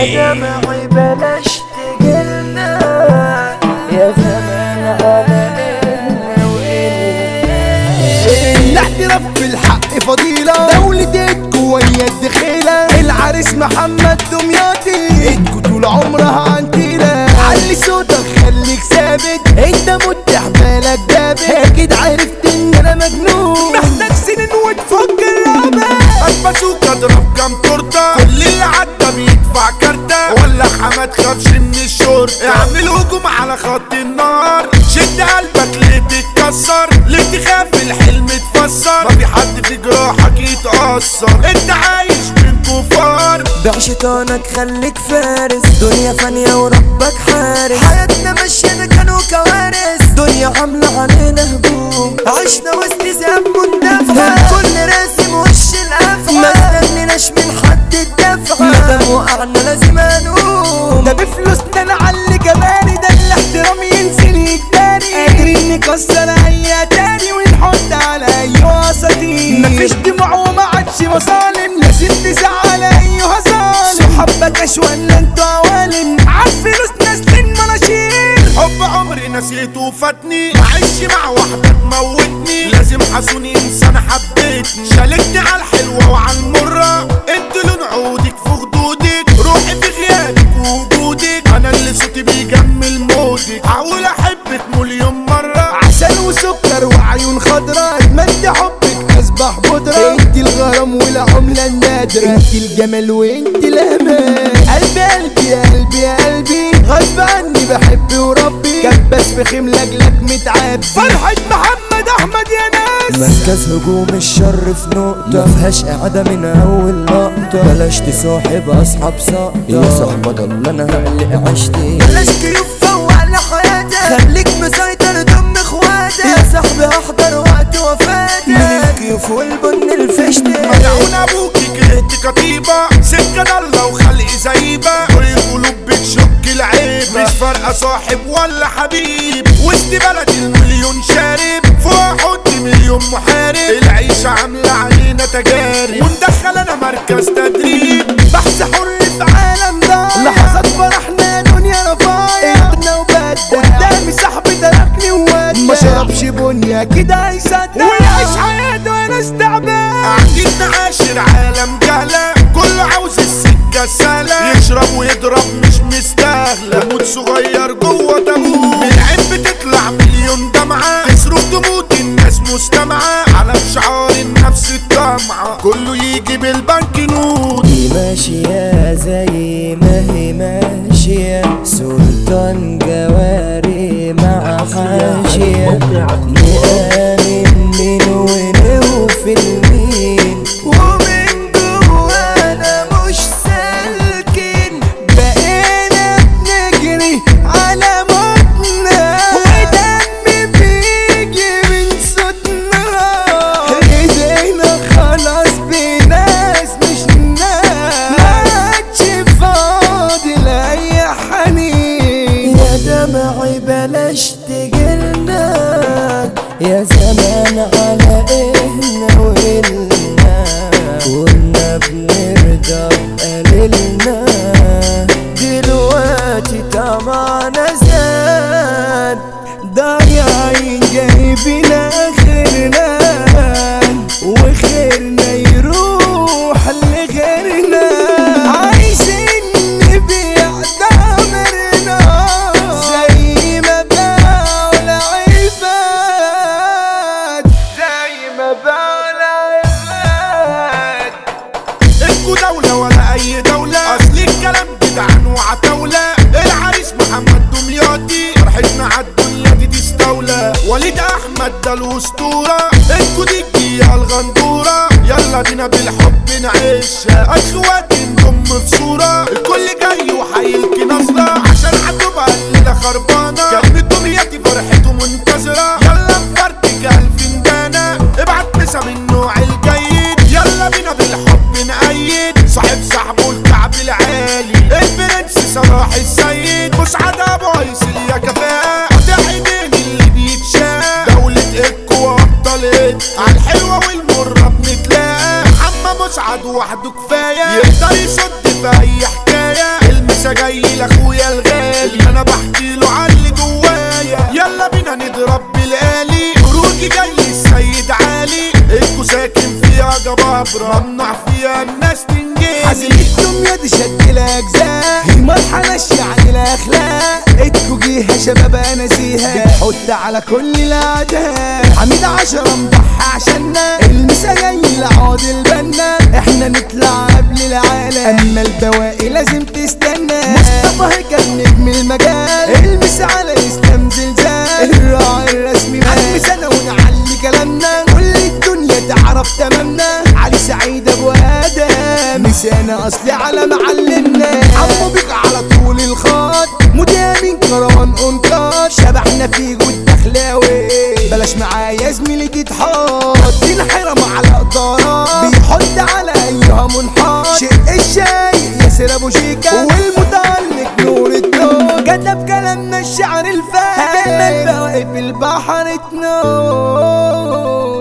يا دمعي بلاش تجلنا، يا زمان علينا وإلنا. الاعتراف بالحق فضيلة، دولتكوا ويا الدخيلة، العريس محمد دمياطي، انتوا طول عمرها عنتيلة. علي صوتك خليك ثابت، انت متح بالك دابت، اكيد عرفت ان انا مجنون، محتاج سنين وتفك الرابع. البازوك اضرب كام تورته، كل اللي عدى بيدفع كارته، ولا حماد خافش من الشرطة، اعمل هجوم على خط النار، شد قلبك ليه تتكسر، ليه تخاف الحلم تفسر، ما في حد في جراحك يتأثر، انت عايش من كفار. بيع شيطانك خليك فارس، دنيا فانية وربك حارس، حياتنا مشينا كانوا كوارث، دنيا عاملة علينا هجوم، عشنا وسط ذئاب مندفعة، الكل راسم وش القفعة، ما استنيناش من حد الدفعة، مادام وقعنا لازم هنقوم، ده بفلوسنا نعلي جمالي، ده الاحترام ينزل يجباري، قادرين نكسر اي تاني ونحط على اي وسطي، مفيش دموع وما عادش مظالم، لازم تزعل ايها ظالم، صحابك اش ولا انتوا عوالم، عالفلوس نازلين مناشير. حب عمري نسيته وفاتني، معيش مع واحدة تموتني، لازم حسوني انسان حبيتني، شالكني على الحلوة وعلى المرة، انت لون عودك في خدودك، روحي في غيابك ووجودك، انا اللي صوتي بيجمل مودك، هقول احبك مليون مرة، عسل وسكر وعيون خضرا، اتمنى حبك اصبح بودرة، انت الغرام والعملة النادرة، انت الجمال وانت الامان، قلبي قلبي يا قلبي يا قلبي، غصب عني بحب وربي، كبس في خيم لاجلك متعب، فرحة محمد احمد يا ناس. مركز هجوم الشر في نقطة، مفيهاش قاعدة من أول لقطة، بلاش تصاحب أصحاب سقطة، يا صاحبة ضل أنا هقلق عشتي، بلاش كيوف فوق على حياتك، خليك مسيطر ضم إخواتك، يا صاحبي أحضر وقت وفاتك، من الكيوف والبن الفشتك، ملعون ابوكي كرهت كتيبة، سكة ضلة وخلقي زيبة، كل القلوب بتشك العيبة، مش فارقة صاحب ولا حبيب، وسط بلد المليون شارب، فوق حط مليون محارب، العيشة عاملة علينا تجارب، وندخل انا مركز تدريب، بحث حر في عالم ضايع، لحظات فرحنا دنيا رفايع، ابنا وبدع قدامي صاحبي تركني وودع، ما شربش بنيا كده هيصدق، ويعيش حياته وانا استعبان، قاعدين نعاشر عالم جهلة، كله عاوز السكة السهلة، يشرب ويضرب مش مستاهلة، موت صغير جوه تابوت، العين بتطلع مليون دمعة، تصرخ تموت الناس مستمعة، على شعار النفس الطمعة، كله يجي بالبنك نوت، دي ماشية زي ما هي ماشية، سلطان جواري مع حاشية، نآمن مين ونوفي مين، ومن جوانا مش سالكين، بقينا بنجري على موتنا، ودم بيجي من صوتنا، ايدينا خلاص بناس مش ناس، معادش فاضل اي حنين، يا دمعي بلاش تجلنا، يا زمان على إهنا وإلنا، كنا بنرضى بقليلنا، دلوقتي طمعنا زاد، ضايعين جايبين آخرنا، وخيرنا يروح لغيرنا، عايزين نبيع ضميرنا، زي ما باعوا العباد، زي ما باعوا العباد. انتوا دولة ولا أي دولة، أصل الكلام جدعان وعتاولة، العريس محمد دمياطي، فرحتنا عالدنيا دي تستولى، وليد أحمد ده الأسطورة، انتوا دي الجية الغندورة، يلا بينا بالحب نعيشها، أخوات نضم في صورة، الكل جاي وحيلكي نظرة، عشان هتبقى الليلة خربانة، كلمة دمياطي فرحته منتظرة، يلا نفرتك الفنجانة، ابعت مسا من النوع الجيد، يلا بينا بالحب نأيد، صاحب صاحبه الكعب العالي، البرنس صلاح السيد، مسعد ابو عيسى يا كفاء، قطع ايدين اللي بيتشاف، دولة اكو وابطال اكو، عالحلوة والمرة بنتلاقى، محمد مسعد وحده كفاية، يقدر يصد في اي حكاية. المسا جاي لاخويا الغالي انا بحكي له عن اللي جوايا. يلا بينا نضرب بالآلي خروجي جاي السيد علي انتوا ساكن فيها جبابرة ممنوع فيها الناس تنجيلي. حزين الدنيا دي شكل اجزاء المرحلة يعني الاخلاق اتكو جيها شباب اناسيها بتحط على كل الاعداء. حميد 10 مضحى عشاننا المسا جاي لعاد البنا احنا نطلع قبل العالم اما البواقي لازم تستنى. مصطفى كان نجم المجال المسا على اسلام زلزال الراعي الرسمي عم سنة ونعلي كلامنا كل الدنيا تعرف تمامنا. علي سعيد ابو ادم مسانا اصلي على معلمنا عمو بيك على طول الخط مدامين كروان انكار شبحنا في جود دخلاوي بلاش معايا زميلي تتحط الحرم على قدرات بيحط على ايها منحط شق الشاي ياسر ابو شيكا والمتألق نور الدور كتب كلامنا الشعر الفاهم البواقي في البحر تنور.